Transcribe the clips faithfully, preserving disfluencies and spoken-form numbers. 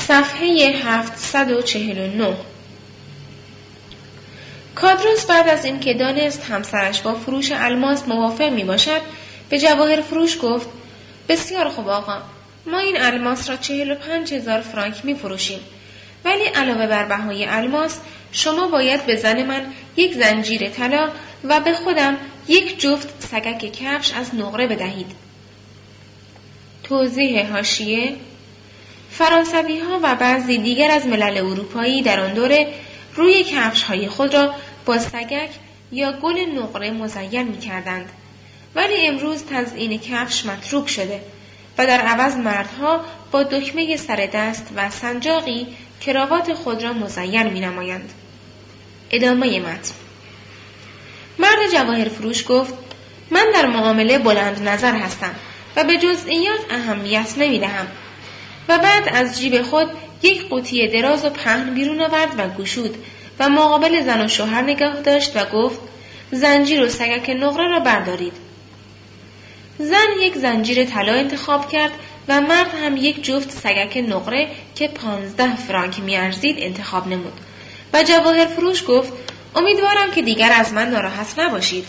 صفحه هفتصد و چهل و نه. کادروس بعد از اینکه دانست همسرش با فروش الماس موافق می باشد، به جواهر فروش گفت: بسیار خوب آقا، ما این الماس را چهل و پنج هزار فرانک می فروشیم، ولی علاوه بر بهای الماس شما باید به زن من یک زنجیر طلا و به خودم یک جفت سگک کفش از نقره بدهید. توضیح حاشیه: فرانسوی ها و بعضی دیگر از ملل اروپایی در آن دوره روی کفش های خود را با سگک یا گل نقره مزین می کردند، ولی امروز تزیین کفش متروک شده و در عوض مردها با دکمه سر دست و سنجاقی کراوات خود را مزین می نمایند. ادامه متن. مرد جواهر فروش گفت: من در معامله بلند نظر هستم و به جزئیات اهمیت نمی دهم. و بعد از جیب خود یک قوطی دراز و پهن بیرون آورد و گشود و مقابل زن و شوهر نگاه داشت و گفت: زنجیر و سگک نقره را بردارید. زن یک زنجیر طلا انتخاب کرد و مرد هم یک جفت سگک نقره که پانزده فرانک می‌ارزید انتخاب نمود و جواهر فروش گفت: امیدوارم که دیگر از من ناراحت نباشید.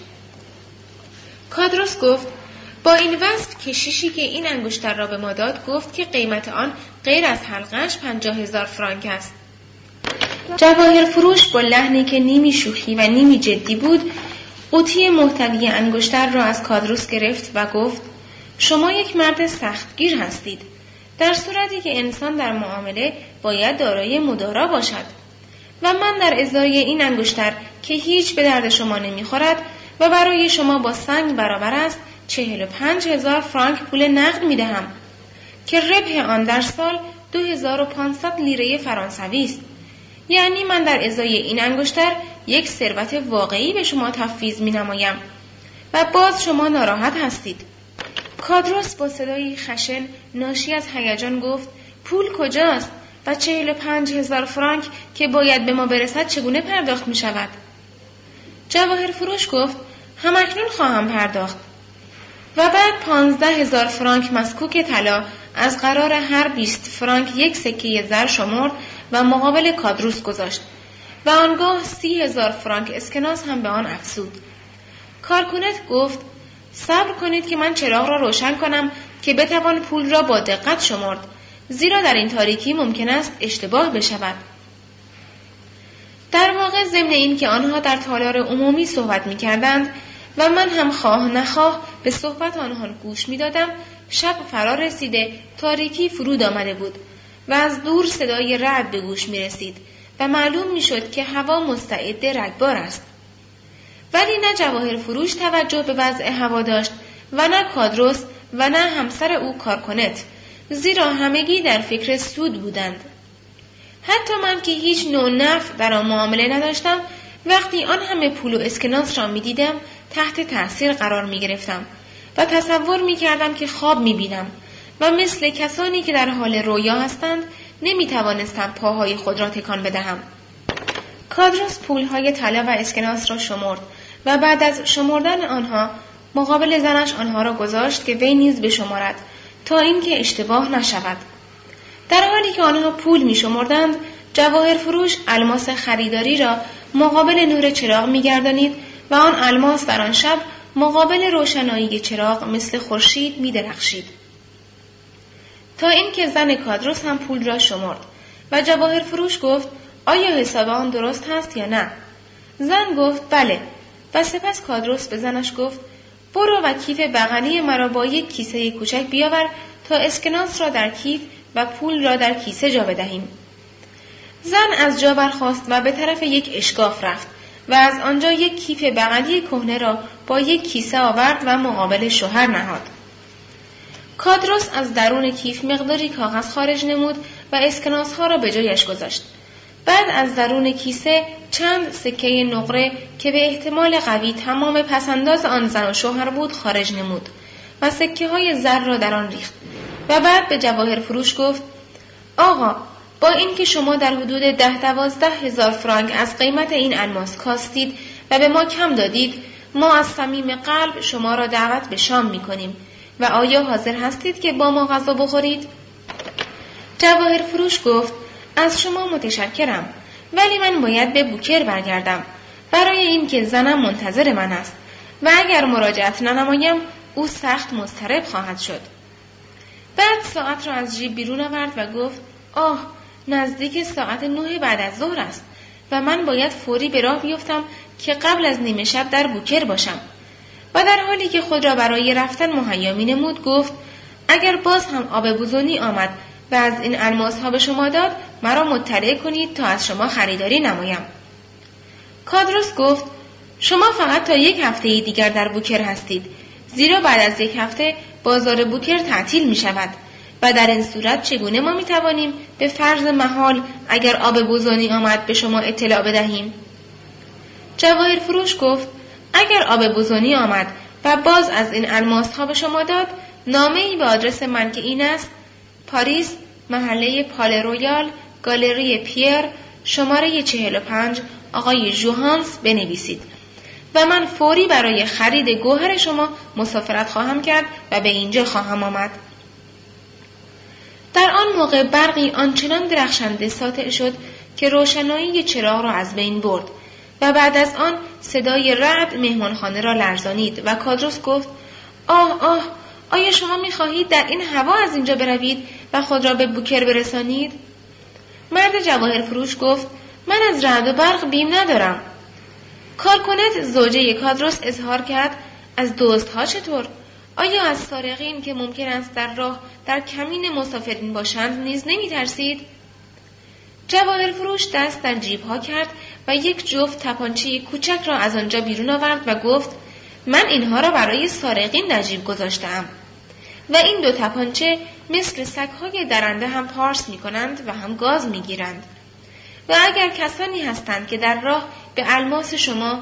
کادروس گفت: با این وصف کشیشی که این انگشتر را به ما داد گفت که قیمت آن غیر از حلقه‌اش پنجاه هزار فرانک است. جواهر فروش با لحنی که نیمی شوخی و نیمی جدی بود قوطی محتوی انگشتر را از کادروس گرفت و گفت: شما یک مرد سختگیر هستید، در صورتی که انسان در معامله باید دارای مدارا باشد و من در ازای این انگشتر که هیچ به درد شما نمیخورد و برای شما با سنگ برابر است چهل و پنج هزار فرانک پول نقد می دهم که ربح آن در سال دو هزار و پانصد لیره فرانسوی است. یعنی من در ازای این انگشتر یک ثروت واقعی به شما تفویض می نمایم و باز شما ناراحت هستید. کادروس با صدایی خشن ناشی از هیجان گفت: پول کجاست و چهل و پنج هزار فرانک که باید به ما برسد چگونه پرداخت می شود؟ جواهر فروش گفت: همکنون خواهم پرداخت. و بعد پانزده هزار فرانک مسکوک طلا از قرار هر بیست فرانک یک سکه زر شمرد و مقابل کادروس گذاشت و آنگاه سی هزار فرانک اسکناس هم به آن افزود. کارکنت گفت: صبر کنید که من چراغ را روشن کنم که بتوان پول را با دقت شمرد، زیرا در این تاریکی ممکن است اشتباه بشود. در واقع ضمن این که آنها در تالار عمومی صحبت می کردند و من هم خواه نخواه به صحبت آنها گوش می دادم، شب فرا رسیده تاریکی فرود آمده بود و از دور صدای رعد به گوش می رسید و معلوم می شد که هوا مستعد رگبار است. ولی نه جواهر فروش توجه به وضع هوا داشت و نه کادروس و نه همسر او کارکنت، زیرا همگی در فکر سود بودند. حتی من که هیچ نوع نفع در آن معامله نداشتم، وقتی آن همه پول و اسکناس را می دیدم تحت تأثیر قرار می گرفتم و تصور می کردم که خواب می بینم و مثل کسانی که در حال رویا هستند نمی توانستم پاهای خود را تکان بدهم. کادروس پولهای طلا و اسکناس را شمرد و بعد از شمردن آنها مقابل زنش آنها را گذاشت که وی نیز بشمارد تا اینکه اشتباه نشود. در حالی که آنها پول می شمردند، جواهر فروش الماس خریداری را مقابل نور چراغ می گردانید و آن الماس در آن شب مقابل روشنایی چراغ مثل خورشید می درخشید. تا اینکه زن کادروس هم پول را شمرد و جواهر فروش گفت: آیا حساب آن درست هست یا نه؟ زن گفت: بله. و سپس کادروس به زنش گفت: برو و کیف بغلی مرا با یک کیسه کوچک بیاور تا اسکناس را در کیف و پول را در کیسه جا بدهیم. زن از جا برخاست و به طرف یک اشکاف رفت و از آنجا یک کیف بغلی کهنه را با یک کیسه آورد و مقابل شوهر نهاد. کادروس از درون کیف مقداری کاغذ خارج نمود و اسکناس ها را به جایش گذاشت. بعد از درون کیسه چند سکه نقره که به احتمال قوی تمام پسنداز آن زن و شوهر بود خارج نمود و سکه های زر را در آن ریخت و بعد به جواهر فروش گفت: آقا، با اینکه شما در حدود ده دوازده هزار فرانک از قیمت این الماس کاستید و به ما کم دادید، ما از صمیم قلب شما را دعوت به شام می کنیم و آیا حاضر هستید که با ما غذا بخورید؟ جواهر فروش گفت از شما متشکرم، ولی من باید به بوکر برگردم برای اینکه زنم منتظر من است و اگر مراجعت ننمایم او سخت مضطرب خواهد شد. بعد ساعت را از جیب بیرون آورد و گفت آه، نزدیک ساعت نه بعد از ظهر است و من باید فوری به راه بیفتم که قبل از نیمه شب در بوکر باشم. و در حالی که خود را برای رفتن مهیا می‌نمود گفت اگر باز هم آب بوزونی آمد و از این الماس‌ها به شما داد، مرا مطلع کنید تا از شما خریداری نمایم. کادروس گفت شما فقط تا یک هفته دیگر در بوکر هستید، زیرا بعد از یک هفته بازار بوکر تعطیل می شود و در این صورت چگونه ما می توانیم به فرض محال اگر آب بوزونی آمد به شما اطلاع بدهیم؟ جواهر فروش گفت اگر آب بوزونی آمد و باز از این الماس ها به شما داد، نامه‌ای به آدرس من که این است: پاریس، محله پال رویال، گالری پیر، شماره چهل و پنج، آقای ژوهانس بنویسید و من فوری برای خرید گوهر شما مسافرت خواهم کرد و به اینجا خواهم آمد. در آن موقع برقی آنچنان درخشنده ساطع شد که روشنایی چراغ را از بین برد و بعد از آن صدای رعد مهمانخانه را لرزانید و کادروس گفت آه آه، آیا شما می‌خواهید در این هوا از اینجا بروید و خود را به بوکر برسانید؟ مرد جواهر فروش گفت من از رعد و برق بیم ندارم. کارکنت زوجه کادروس اظهار کرد از دزدها چطور؟ آیا از سارقین که ممکن است در راه در کمین مسافرین باشند نیز نمی ترسید؟ جواهر فروش دست در جیبها کرد و یک جفت تپانچه کوچک را از آنجا بیرون آورد و گفت من اینها را برای سارقین در جیب گذاشتم و این دو تپانچه مثل سگ‌های درنده هم پارس می کنند و هم گاز می گیرند و اگر کسانی هستند که در راه به الماس شما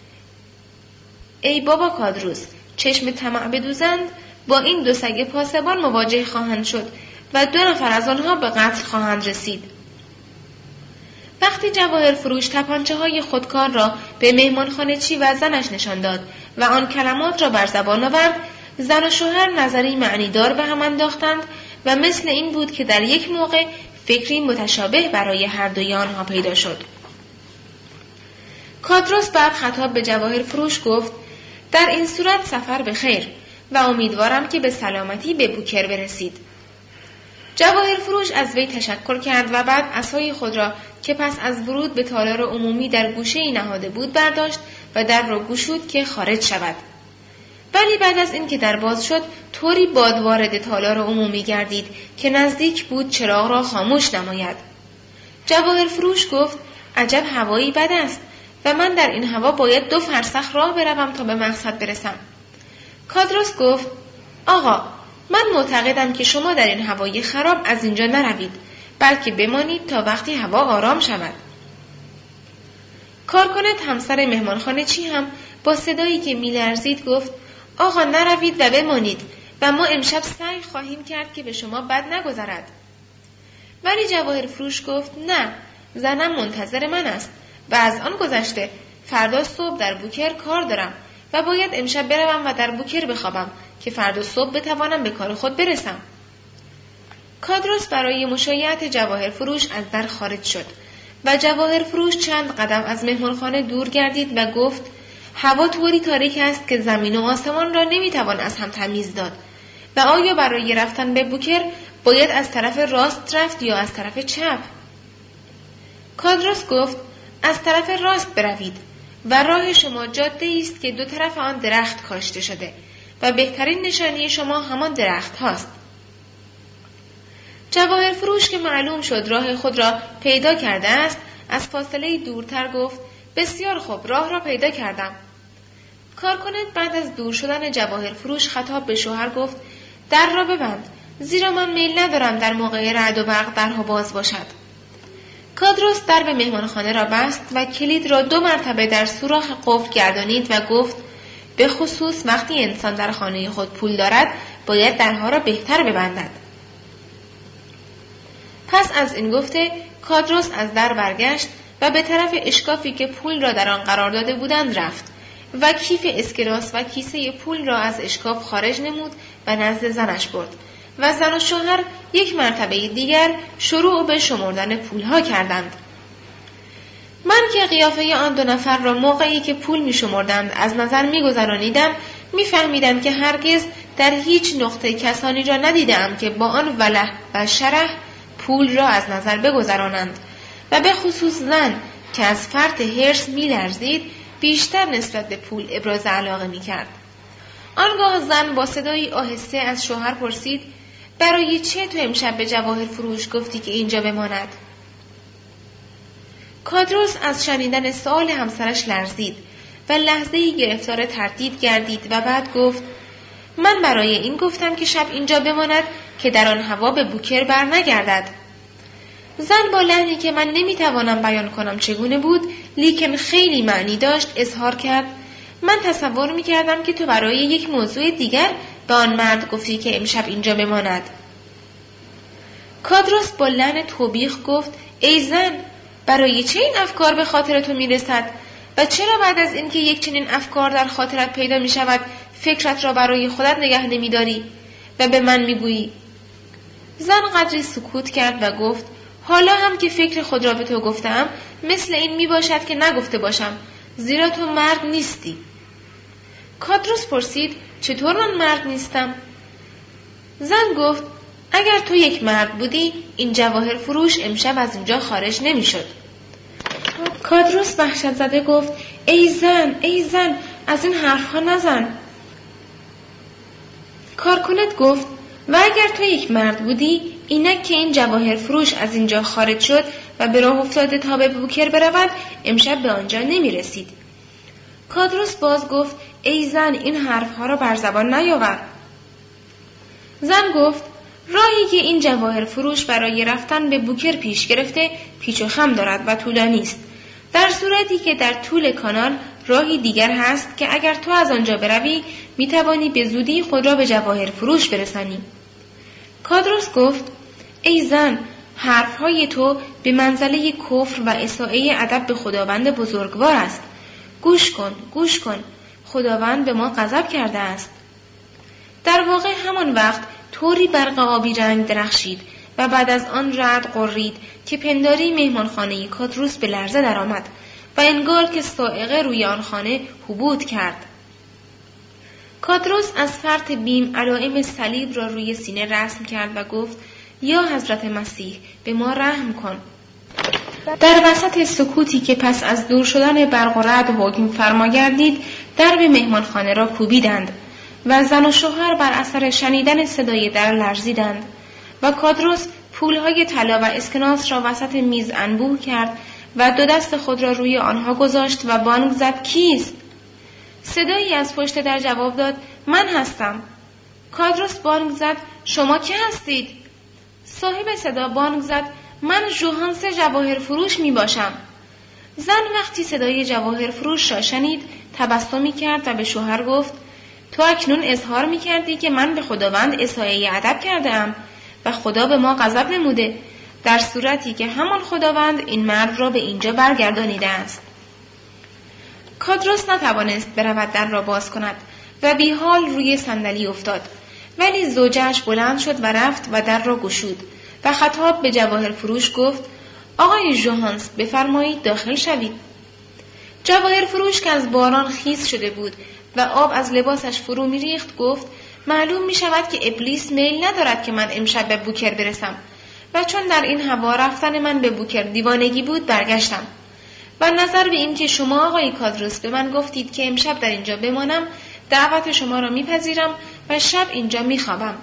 ای بابا کادروس چشم طمع بدوزند، با این دو سگ پاسبان مواجه خواهند شد و دو نفر از آنها به قتل خواهند رسید. وقتی جواهر فروش تپانچه های خودکار را به مهمانخانه چی و زنش نشان داد و آن کلمات را بر زبان آورد، زن و شوهر نظری معنیدار به هم انداختند و مثل این بود که در یک موقع فکری متشابه برای هر دوی آنها پیدا شد. کادروس بعد خطاب به جواهر فروش گفت در این صورت سفر به خیر و امیدوارم که به سلامتی به بوکر برسید. جواهر فروش از وی تشکر کرد و بعد عصای خود را که پس از ورود به تالار عمومی در گوشه‌ای نهاده بود برداشت و در را گشود که خارج شود. ولی بعد از اینکه در باز شد طوری باد وارد تالار عمومی گردید که نزدیک بود چراغ را خاموش نماید. جواهر فروش گفت عجب هوایی بد است و من در این هوا باید دو فرسخ راه بروم تا به مقصد برسم. کادروس گفت آقا، من معتقدم که شما در این هوای خراب از اینجا نروید، بلکه بمانید تا وقتی هوا آرام شود. کارکنت همسر مهمانخانه چی هم با صدایی که میلرزید گفت آقا نروید و بمانید و ما امشب سعی خواهیم کرد که به شما بد نگذرد. ولی جواهر فروش گفت نه، زنم منتظر من است و از آن گذشته فردا صبح در بوکر کار دارم و باید امشب بروم و در بوکر بخوابم که فردا صبح بتوانم به کار خود برسم. کادروس برای مشایعت جواهر فروش از در خارج شد و جواهر فروش چند قدم از مهمانخانه دور گردید و گفت هوا طوری تاریک است که زمین و آسمان را نمیتوان از هم تمیز داد و آیا برای رفتن به بوکر باید از طرف راست رفت یا از طرف چپ؟ کادروس گفت از طرف راست بروید و راه شما جاده است که دو طرف آن درخت کاشته شده و بهترین نشانی شما همان درخت هاست. جواهر فروش که معلوم شد راه خود را پیدا کرده است از فاصله دورتر گفت بسیار خوب، راه را پیدا کردم. کارکنت بعد از دور شدن جواهر فروش خطاب به شوهر گفت در را ببند، زیرا من میل ندارم در موقع رعد و برق درها باز باشد. کادروس در به مهمانخانه را بست و کلید را دو مرتبه در سوراخ قفل گردانید و گفت به خصوص وقتی انسان در خانه خود پول دارد باید درها را بهتر ببندد. پس از این گفته کادروس از در برگشت و به طرف اشکافی که پول را در آن قرار داده بودند رفت و کیف اسکراس و کیسه پول را از اشکاف خارج نمود و نزد زنش برد و زن و شوهر یک مرتبه دیگر شروع به شمردن پولها کردند. من که قیافه آن دو نفر را موقعی که پول می شمردند از نظر می گذرانیدم، می فهمیدم که هرگز در هیچ نقطه کسانی را ندیدم که با آن ولع و شرح پول را از نظر بگذرانند و به خصوص زن که از فرط حرص می لرزید بیشتر نسبت به پول ابراز علاقه می کرد. آنگاه زن با صدایی آهسته از شوهر پرسید: برای چه تو امشب به جواهر فروش گفتی که اینجا بماند؟ کادروس از شنیدن سؤال همسرش لرزید و لحظه‌ای گرفتار تردید گردید و بعد گفت: من برای این گفتم که شب اینجا بماند که در آن هوا به بوکر بر نگردد. زن با لحنی که من نمیتوانم بیان کنم چگونه بود لیکن خیلی معنی داشت اظهار کرد: من تصور میکردم که تو برای یک موضوع دیگر به آن مرد گفتی که امشب اینجا بماند. کادروس با لحن توبیخ گفت: ای زن، برای چه این افکار به خاطر تو میرسد و چرا بعد از اینکه یک چنین افکار در خاطرت پیدا میشود فکرت را برای خودت نگه نمیداری و به من میگویی؟ زن قدری سکوت کرد و گفت: حالا هم که فکر خود را به تو گفتم مثل این می باشد که نگفته باشم، زیرا تو مرد نیستی. کادروس پرسید: چطور من مرد نیستم؟ زن گفت: اگر تو یک مرد بودی این جواهر فروش امشب از اینجا خارج نمی شد. کادروس وحشت زده گفت: ای زن، ای زن، از این حرفها نزن. کارکنت گفت: و اگر تو یک مرد بودی اینک که این جواهر فروش از اینجا خارج شد و به راه افتاده تا به بوکر برود امشب به آنجا نمی رسید. کادروس باز گفت: ای زن، این حرفها را بر زبان نیاور. زن گفت: راهی که این جواهر فروش برای رفتن به بوکر پیش گرفته پیچ و خم دارد و طولانی است، در صورتی که در طول کانال راهی دیگر هست که اگر تو از آنجا بروی می توانی به زودی خود را به جواهر فروش برسانی. کادروس گفت: ای زن، حرفهای تو به منزله کفر و اساءه ادب به خداوند بزرگوار است. گوش کن، گوش کن، خداوند به ما غضب کرده است. در واقع همان وقت طوری برق آبی رنگ درخشید و بعد از آن رعد غرید که پنداری مهمانخانه کادروس به لرزه درآمد و انگار که صاعقه روی آن خانه هبوط کرد. کادروس از فرط بیم علائم صلیب را روی سینه رسم کرد و گفت: یا حضرت مسیح، به ما رحم کن. در وسط سکوتی که پس از دور شدن برق و رعد حکم فرما گردید، درب مهمانخانه را کوبیدند و زن و شوهر بر اثر شنیدن صدای در لرزیدند و کادروس پولهای طلا و اسکناس را وسط میز انبوه کرد و دو دست خود را روی آنها گذاشت و بانگ زد: کیست؟ صدایی از پشت در جواب داد: من هستم. کادروس بانگ زد: شما کی هستید؟ صاحب صدا بانگ زد: من ژوهانس جواهر فروش می باشم. زن وقتی صدای جواهر فروش را شنید تبسمی کرد و به شوهر گفت: تو اکنون اظهار می کردی که من به خداوند اساءه ادب کرده ام و خدا به ما غضب نموده، در صورتی که همان خداوند این مرد را به اینجا برگردانیده است. کادروس نتوانست برود در را باز کند و بی حال روی صندلی افتاد، ولی زوجه‌اش بلند شد و رفت و در را گشود و خطاب به جواهر فروش گفت: آقای ژوهانس، بفرمایید داخل شوید. جواهر فروش که از باران خیس شده بود و آب از لباسش فرو می ریخت گفت: معلوم می شود که ابلیس میل ندارد که من امشب به بوکر برسم و چون در این هوا رفتن من به بوکر دیوانگی بود برگشتم و نظر به این که شما آقای کادروس به من گفتید که امشب در اینجا بمانم دعوت شما را میپذیرم و شب اینجا میخوابم.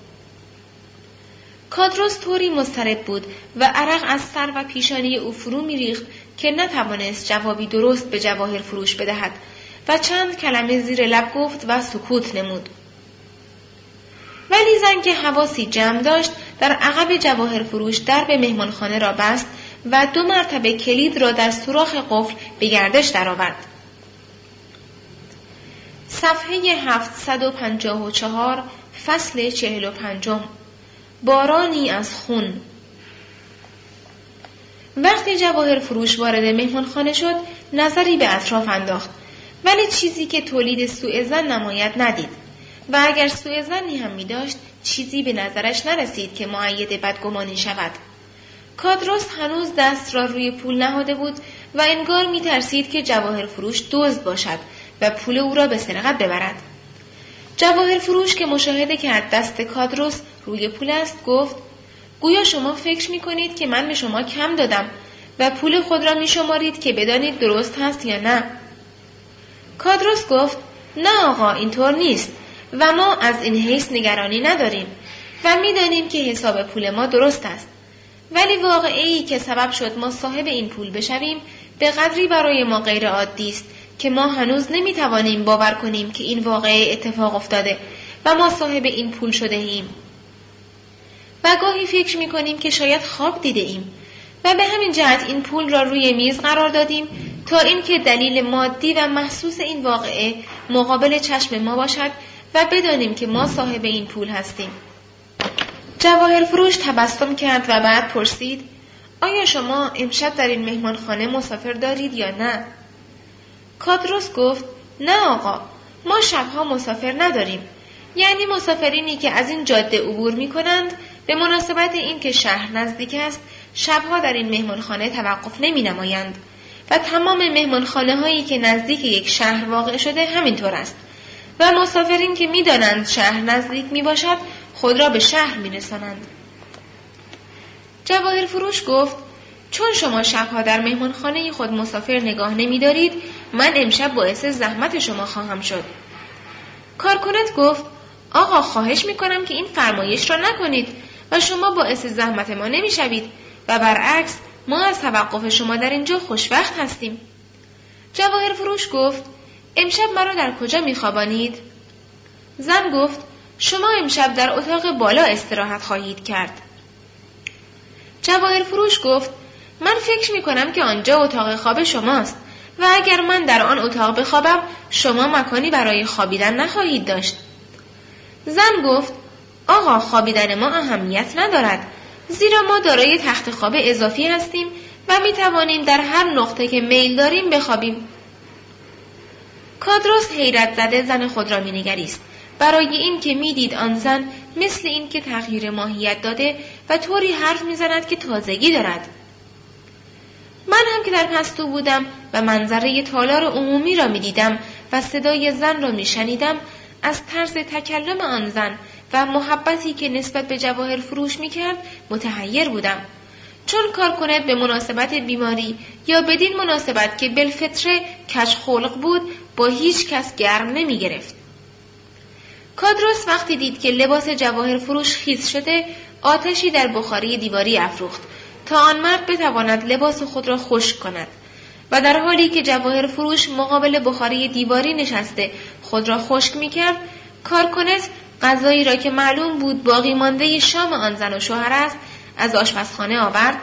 کادروس طوری مضطرب بود و عرق از سر و پیشانی او فرو میریخت که نتوانست جوابی درست به جواهر فروش بدهد و چند کلمه زیر لب گفت و سکوت نمود. ولی زن که حواسی جمع داشت در عقب جواهر فروش درب مهمانخانه را بست و دو مرتبه کلید را در سوراخ قفل به گردش درآورد. صفحه هفتصد و پنجاه و چهار، فصل چهل و پنجم. بارانی از خون. وقتی جواهر فروش وارد مهمانخانه شد نظری به اطراف انداخت، ولی چیزی که تولید سوء ظن نماید ندید و اگر سوء ظنی هم می داشت چیزی به نظرش نرسید که مؤید بدگمانی شود. کادروس هنوز دست را روی پول نهاده بود و انگار می ترسید که جواهر فروش دزد باشد و پول او را به سرقت ببرد. جواهر فروش که مشاهده کرد دست کادروس روی پول است گفت: گویا شما فکر می کنید که من به شما کم دادم و پول خود را می شمارید که بدانید درست هست یا نه؟ کادروس گفت: نه آقا، اینطور نیست و ما از این حیث نگرانی نداریم و می دانیم که حساب پول ما درست است. ولی واقعی که سبب شد ما صاحب این پول بشویم به قدری برای ما غیر عادی است که ما هنوز نمی توانیم باور کنیم که این واقعه اتفاق افتاده و ما صاحب این پول شده ایم. و گاهی فکر می کنیم که شاید خواب دیده ایم و به همین جهت این پول را روی میز قرار دادیم تا اینکه دلیل مادی و محسوس این واقعه مقابل چشم ما باشد و بدانیم که ما صاحب این پول هستیم. جواهر فروش تبسم کرد و بعد پرسید: آیا شما امشب در این مهمانخانه مسافر دارید یا نه؟ کادروس گفت: نه آقا، ما شبها مسافر نداریم. یعنی مسافرینی که از این جاده عبور می کنند به مناسبت این که شهر نزدیک است شبها در این مهمانخانه توقف نمی نمایند و تمام مهمانخانه هایی که نزدیک یک شهر واقع شده همینطور است و مسافرین که می دانند شهر نزدیک می باشد خود را به شهر می رسانند. جواهر فروش گفت: چون شما شبها در مهمانخانه خود مسافر نگاه نمی دارید من امشب باعث زحمت شما خواهم شد. کارکنت گفت: آقا خواهش می کنم که این فرمایش را نکنید و شما باعث زحمت ما نمی شوید و برعکس ما از توقف شما در اینجا خوشوقت هستیم. جواهر فروش گفت: امشب مرا در کجا می خوابانید؟ زن گفت: شما امشب در اتاق بالا استراحت خواهید کرد. جواهر فروش گفت: من فکر می کنم که آنجا اتاق خواب شماست و اگر من در آن اتاق بخوابم شما مکانی برای خوابیدن نخواهید داشت. زن گفت: آقا خوابیدن ما اهمیت ندارد زیرا ما دارای تخت خواب اضافی هستیم و می توانیم در هر نقطه که میل داریم بخوابیم. کادروس حیرت زده زن خود را می نگریست برای این که می دید آن زن مثل این که تغییر ماهیت داده و طوری حرف می زند که تازگی دارد. من هم که در پستو بودم و منظره تالار عمومی را می دیدم و صدای زن را می شنیدم از طرز تکلم آن زن و محبتی که نسبت به جواهر فروش می کرد متحیر بودم، چون کارکنت به مناسبت بیماری یا بدین مناسبت که بالفطره کج خلق بود با هیچ کس گرم نمی گرفت. کادروس وقتی دید که لباس جواهر فروش خیس شده آتشی در بخاری دیواری افروخت تا آن مرد بتواند لباس خود را خشک کند و در حالی که جواهر فروش مقابل بخاری دیواری نشسته خود را خشک می کرد کارکنت غذایی را که معلوم بود باقی مانده شام آن زن و شوهر است از آشپزخانه آورد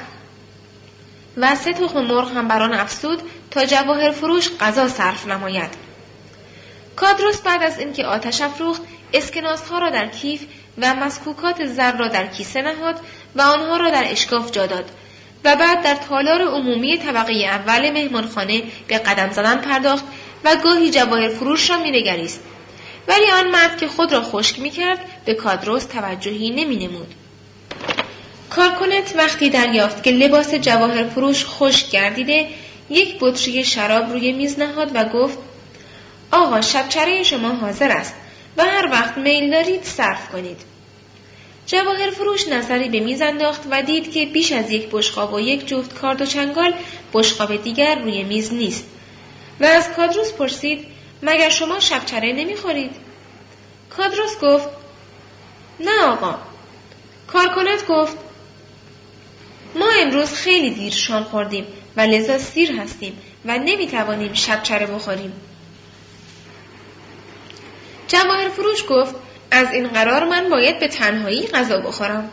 و سه تخم مرغ هم بر آن افزود تا جواهر فروش غذا صرف نماید. کادروس بعد از اینکه آتش افروخت اسکناس‌ها را در کیف و مسکوکات زر را در کیسه نهاد و آنها را در اشکاف جا داد و بعد در تالار عمومی طبقه اول مهمانخانه به قدم زدن پرداخت و گاهی جواهر فروش را می‌نگریست. ولی آن مرد که خود را خشک می‌کرد به کادروس توجهی نمی‌نمود. کارکنت وقتی دریافت که لباس جواهر فروش خشک گردیده یک بطری شراب روی میز نهاد و گفت: آقا شبچره شما حاضر است و هر وقت میل دارید صرف کنید. جواهر فروش نظری به میز انداخت و دید که بیش از یک بشقاب و یک جفت کارد و چنگال بشقاب دیگر روی میز نیست و از کادروس پرسید: مگر شما شبچره نمیخورید؟ کادروس گفت: نه آقا. کارکنت گفت: ما امروز خیلی دیر شام خوردیم و لذا سیر هستیم و نمیتوانیم شبچره بخوریم. جواهر فروش گفت: از این قرار من باید به تنهایی غذا بخورم.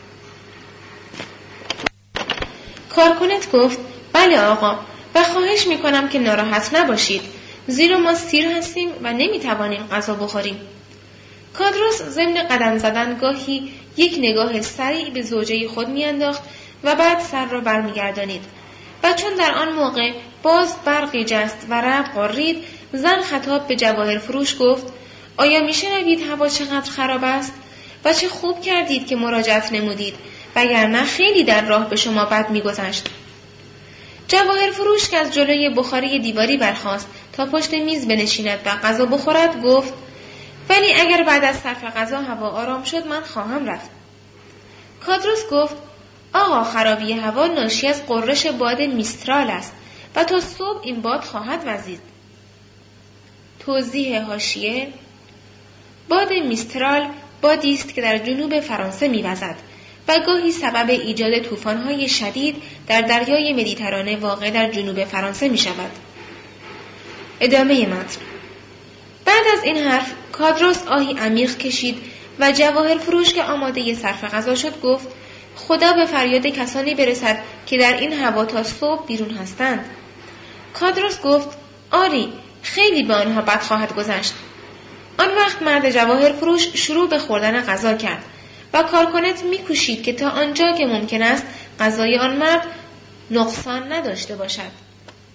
کارکنت گفت: بله آقا و خواهش میکنم که ناراحت نباشید زیرا ما سیر هستیم و نمیتوانیم غذا بخوریم. کادروس ضمن قدم زدن گاهی یک نگاه سریع به زوجه خود میانداخت و بعد سر را برمیگردانید و چون در آن موقع باز برقی جست و رعد غرید زن خطاب به جواهر فروش گفت: آیا میشنوید هوا چقدر خراب است و چه خوب کردید که مراجعت نمودید، وگرنه خیلی در راه به شما بد می‌گذشت. جواهر فروش که از جلوی بخاری دیواری برخاست تا پشت میز بنشیند و غذا بخورد گفت: ولی اگر بعد از صرف غذا هوا آرام شد من خواهم رفت. کادروس گفت: آقا، خرابی هوا ناشی از غرش باد میسترال است و تا صبح این باد خواهد وزید. توضیح حاشیه: باد میسترال بادی است که در جنوب فرانسه می‌وزد و گاهی سبب ایجاد طوفان‌های شدید در دریای مدیترانه واقع در جنوب فرانسه می‌شود. ادامه متن. بعد از این حرف کادروس آهی عمیق کشید و جواهر فروش که آماده صرف غذا شد گفت: خدا به فریاد کسانی برسد که در این هوا تا صبح بیرون هستند. کادروس گفت: آری، خیلی به آنها بد خواهد گذشت. آن وقت مرد جواهر فروش شروع به خوردن غذا کرد و کارکنت می‌کوشید که تا آنجا که ممکن است غذای آن مرد نقصان نداشته باشد.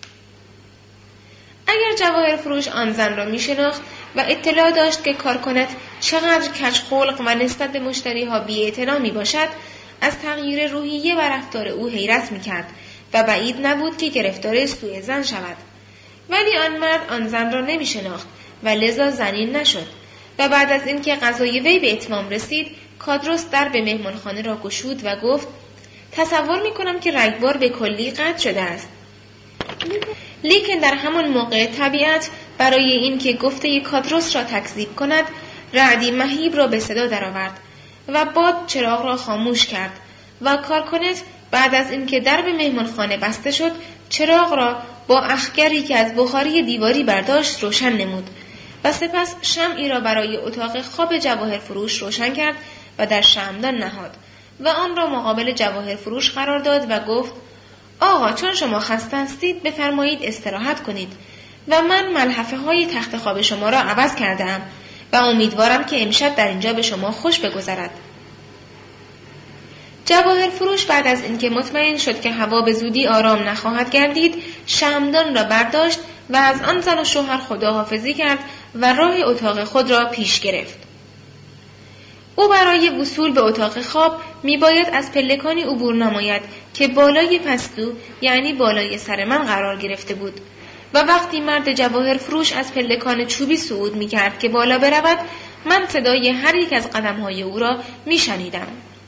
اگر جواهر فروش آن زن را می‌شناخت و اطلاع داشت که کارکنت چقدر کژخلق و نسبت به مشتری‌ها بی‌اعتنا می‌باشد، از تغییر روحیه و رفتار او حیرت می‌کرد و بعید نبود که گرفتار سوء ظن شود. ولی آن مرد آن زن را نمی‌شناخت و لذا زنین نشد و بعد از اینکه غذای وی به اتمام رسید، کادروس در به مهمانخانه را گشود و گفت: تصور می‌کنم که رگبار به کلی قطع شده است. لیکن در همان موقع طبیعت برای اینکه گفته کادروس را تکذیب کند، رعدی مهیب را به صدا درآورد و باد چراغ را خاموش کرد و کارکنت بعد از اینکه در به مهمانخانه بسته شد، چراغ را با اخگری که از بخاری دیواری برداشت روشن نمود و سپس شمعی را برای اتاق خواب جواهر فروش روشن کرد و در شمعدان نهاد و آن را مقابل جواهر فروش قرار داد و گفت: آقا، چون شما خسته هستید بفرمایید استراحت کنید و من ملحفه های تخت خواب شما را عوض کردم و امیدوارم که امشب در اینجا به شما خوش بگذرد. جواهر فروش بعد از اینکه مطمئن شد که هوا به زودی آرام نخواهد گردید، شمعدان را برداشت و از آن زن و شوهر خداحافظی کرد و راه اتاق خود را پیش گرفت. او برای وصول به اتاق خواب میباید از پلکانی عبور نماید که بالای پستو، یعنی بالای سر من قرار گرفته بود و وقتی مرد جواهر فروش از پلکان چوبی صعود میکرد که بالا برود، من صدای هر یک از قدمهای او را میشنیدم.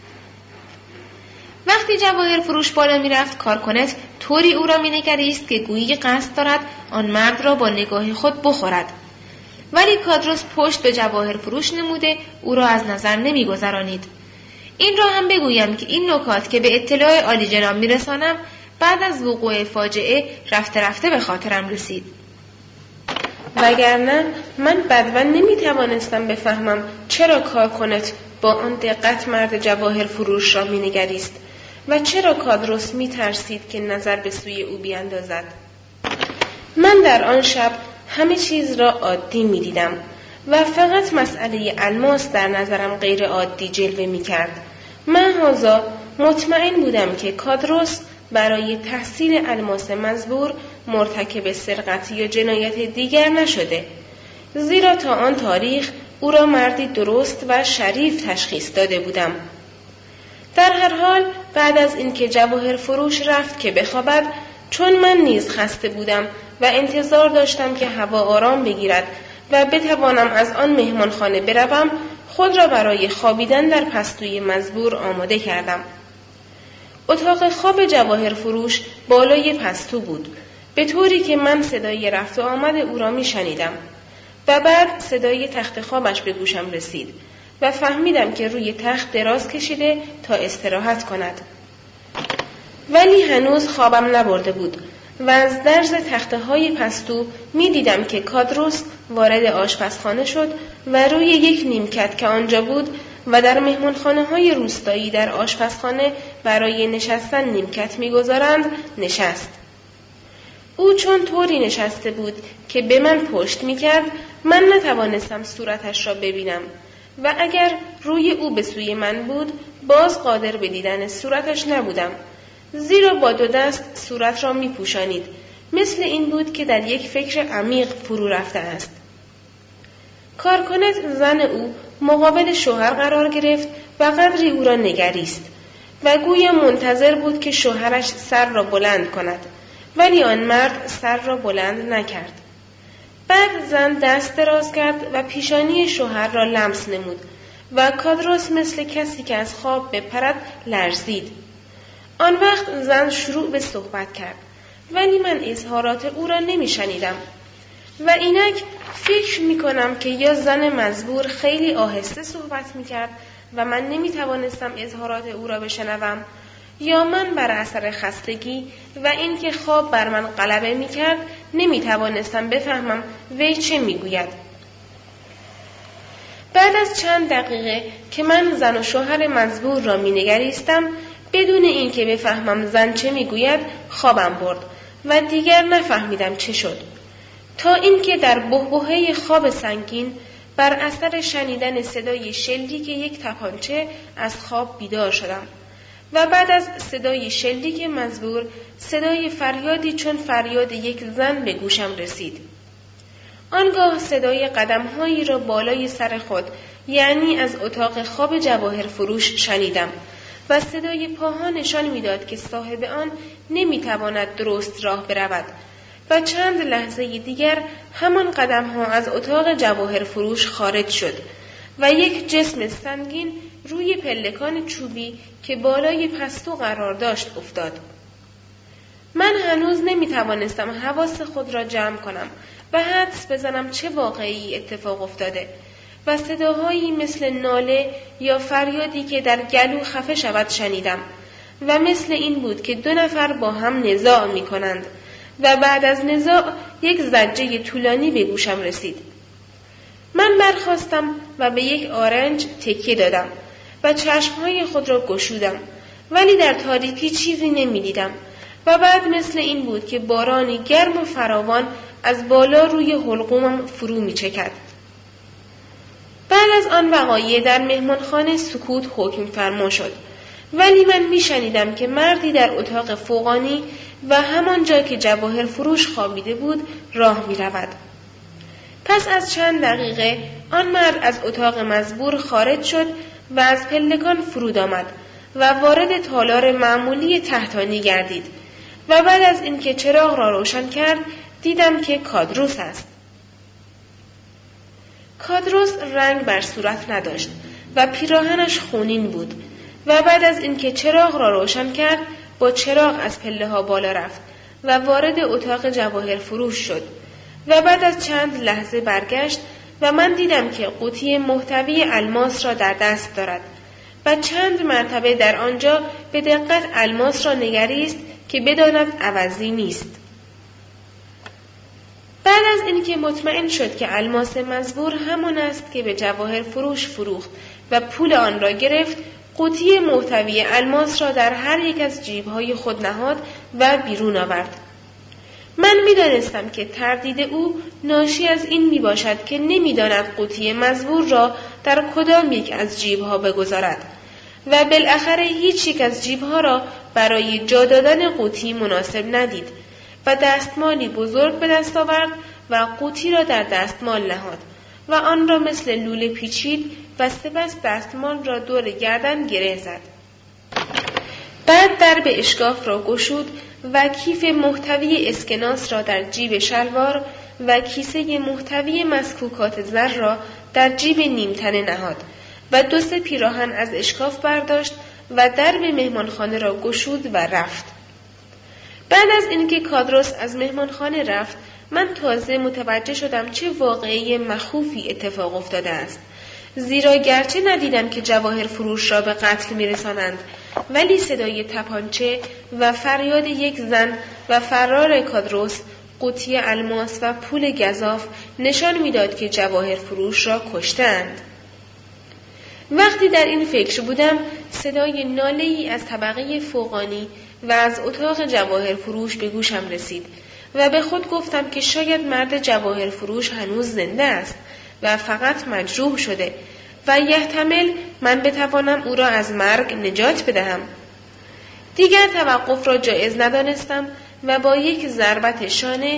وقتی جواهر فروش بالا میرفت، کارکنت طوری او را مینگریست که گویی قصد دارد آن مرد را با نگاه خود بخورد. ولی کادروس پشت به جواهر فروش نموده او را از نظر نمیگذرانید. این را هم بگویم که این نکات که به اطلاع عالی جناب میرسانم بعد از وقوع فاجعه رفته رفته به خاطرم رسید. وگرنه من بدون نمیتوانستم بفهمم چرا کارکنت با آن دقت مرد جواهر فروش را مینگریست و چرا کادروس میترسید که نظر به سوی او بیاندازد. من در آن شب همه چیز را عادی می‌دیدم و فقط مسئله الماس در نظرم غیر عادی جلوه می‌کرد. من هازا مطمئن بودم که کادروس برای تحصیل الماس مزبور مرتکب سرقت یا جنایت دیگر نشده، زیرا تا آن تاریخ او را مردی درست و شریف تشخیص داده بودم. در هر حال بعد از اینکه جواهر فروش رفت که بخوابد، چون من نیز خسته بودم و انتظار داشتم که هوا آرام بگیرد و بتوانم از آن مهمانخانه بروم، خود را برای خوابیدن در پستوی مزبور آماده کردم. اتاق خواب جواهر فروش بالای پستو بود، به طوری که من صدای رفت و آمد او را می شنیدم و بعد صدای تخت خوابش به گوشم رسید و فهمیدم که روی تخت دراز کشیده تا استراحت کند. ولی هنوز خوابم نبرده بود و از درز تخته های پستو می دیدم که کادروس وارد آشپزخانه شد و روی یک نیمکت که آنجا بود و در مهمانخانه های روستایی در آشپزخانه برای نشستن نیمکت می گذارند نشست. او چون طوری نشسته بود که به من پشت می کرد، من نتوانستم صورتش را ببینم و اگر روی او به سوی من بود باز قادر به دیدن صورتش نبودم، زیرا با دو دست صورت را می پوشانید، مثل این بود که در یک فکر عمیق فرو رفته است. کارکنت زن او مقابل شوهر قرار گرفت و قدری او را نگریست و گویا منتظر بود که شوهرش سر را بلند کند، ولی آن مرد سر را بلند نکرد. بعد زن دست دراز کرد و پیشانی شوهر را لمس نمود و کادروس مثل کسی که از خواب بپرد لرزید. آن وقت زن شروع به صحبت کرد، ولی من اظهارات او را نمی شنیدم و اینک فکر می کنم که یا زن مزبور خیلی آهسته صحبت می کرد و من نمی توانستم اظهارات او را بشنوم، یا من بر اثر خستگی و اینکه خواب بر من غلبه می کرد نمی توانستم بفهمم وی چه می گوید. بعد از چند دقیقه که من زن و شوهر مزبور را می نگریستم، بدون اینکه بفهمم زن چه می گوید خوابم برد و دیگر نفهمیدم چه شد، تا اینکه در بحبوحه خواب سنگین بر اثر شنیدن صدای شلیک یک تپانچه از خواب بیدار شدم و بعد از صدای شلیک مزبور صدای فریادی چون فریاد یک زن به گوشم رسید. آنگاه صدای قدم‌هایی را بالای سر خود، یعنی از اتاق خواب جواهر فروش شنیدم و صدای پاها نشان می‌داد که صاحب آن نمی‌تواند درست راه برود و چند لحظه دیگر همان قدم‌ها از اتاق جواهر فروش خارج شد و یک جسم سنگین روی پلکان چوبی که بالای پستو قرار داشت افتاد. من هنوز نمی‌توانستم حواس خود را جمع کنم و حدس بزنم چه واقعی اتفاق افتاده و صداهایی مثل ناله یا فریادی که در گلو خفه شود شنیدم و مثل این بود که دو نفر با هم نزاع می کنند و بعد از نزاع یک زجه طولانی به گوشم رسید. من برخاستم و به یک آرنج تکیه دادم و چشمهای خود را گشودم، ولی در تاریکی چیزی نمی دیدم و بعد مثل این بود که بارانی گرم و فراوان از بالا روی حلقومم فرو می چکد. بعد از آن وقایع در مهمانخانه سکوت حکم فرما شد، ولی من می شنیدم که مردی در اتاق فوقانی و همان جا که جواهر فروش خوابیده بود راه می رود. پس از چند دقیقه آن مرد از اتاق مزبور خارج شد و از پلکان فرود آمد و وارد تالار معمولی تحتانی گردید و بعد از اینکه چراغ را روشن کرد دیدم که کادروس است. کادروس رنگ بر صورت نداشت و پیراهنش خونین بود و بعد از اینکه چراغ را روشن کرد با چراغ از پله ها بالا رفت و وارد اتاق جواهر فروش شد و بعد از چند لحظه برگشت و من دیدم که قوطی محتوی الماس را در دست دارد و چند مرتبه در آنجا به دقت الماس را نگریست که بداند عوضی نیست. بعد از اینکه مطمئن شد که الماس مزبور همان است که به جواهر فروش فروخت و پول آن را گرفت، قوطی محتوی الماس را در هر یک از جیب‌های خود نهاد و بیرون آورد. من می‌دانستم که تردید او ناشی از این میباشد که نمی‌داند قوطی مزبور را در کدام یک از جیب‌ها بگذارد و بالاخره هیچ یک از جیب‌ها را برای جا دادن قوطی مناسب ندید و دستمالی بزرگ به دست آورد و قوطی را در دستمال نهاد و آن را مثل لوله پیچید و سپس دستمال را دور گردن گره زد. بعد درب اشکاف را گشود و کیف محتوی اسکناس را در جیب شلوار و کیسه محتوی مسکوکات زر را در جیب نیمتنه نهاد و دو سه پیراهن از اشکاف برداشت و درب مهمانخانه را گشود و رفت. بعد از اینکه کادروس از مهمانخانه رفت، من تازه متوجه شدم چه واقعه مخوفی اتفاق افتاده است. زیرا گرچه ندیدم که جواهر فروش را به قتل میرسانند، ولی صدای تپانچه و فریاد یک زن و فرار کادروس، قوطی الماس و پول گزاف نشان میداد که جواهر فروش را کشتند. وقتی در این فکر بودم، صدای ناله‌ای از طبقه فوقانی و از اتاق جواهر فروش به گوشم رسید و به خود گفتم که شاید مرد جواهر فروش هنوز زنده است و فقط مجروح شده و یحتمل من بتوانم او را از مرگ نجات بدهم. دیگر توقف را جایز ندانستم و با یک ضربت شانه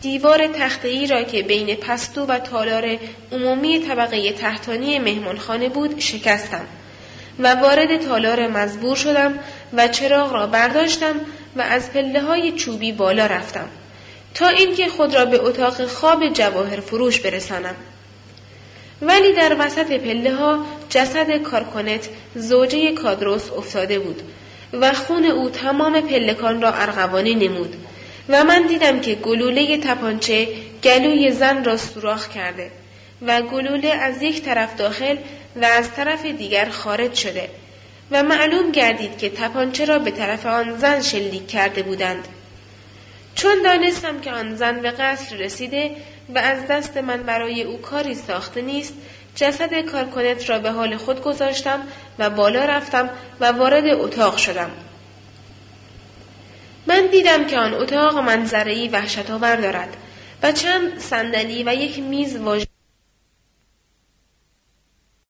دیوار تخته‌ای را که بین پستو و تالار عمومی طبقه تحتانی مهمانخانه بود شکستم و وارد تالار مزبور شدم و چراغ را برداشتم و از پله‌های چوبی بالا رفتم تا اینکه خود را به اتاق خواب جواهر فروش برسانم. ولی در وسط پله‌ها جسد کارکنت زوجه کادروس افتاده بود و خون او تمام پلکان را ارغوانی نمود و من دیدم که گلوله تپانچه گلوی زن را سوراخ کرده و گلوله از یک طرف داخل و از طرف دیگر خارج شده و معلوم گردید که تپانچه را به طرف آن زن شلیک کرده بودند. چون دانستم که آن زن به قتل رسیده و از دست من برای او کاری ساخته نیست، جسد کارکنت را به حال خود گذاشتم و بالا رفتم و وارد اتاق شدم. من دیدم که آن اتاق منظره‌ای وحشت‌آور دارد و چند صندلی و یک میز واژه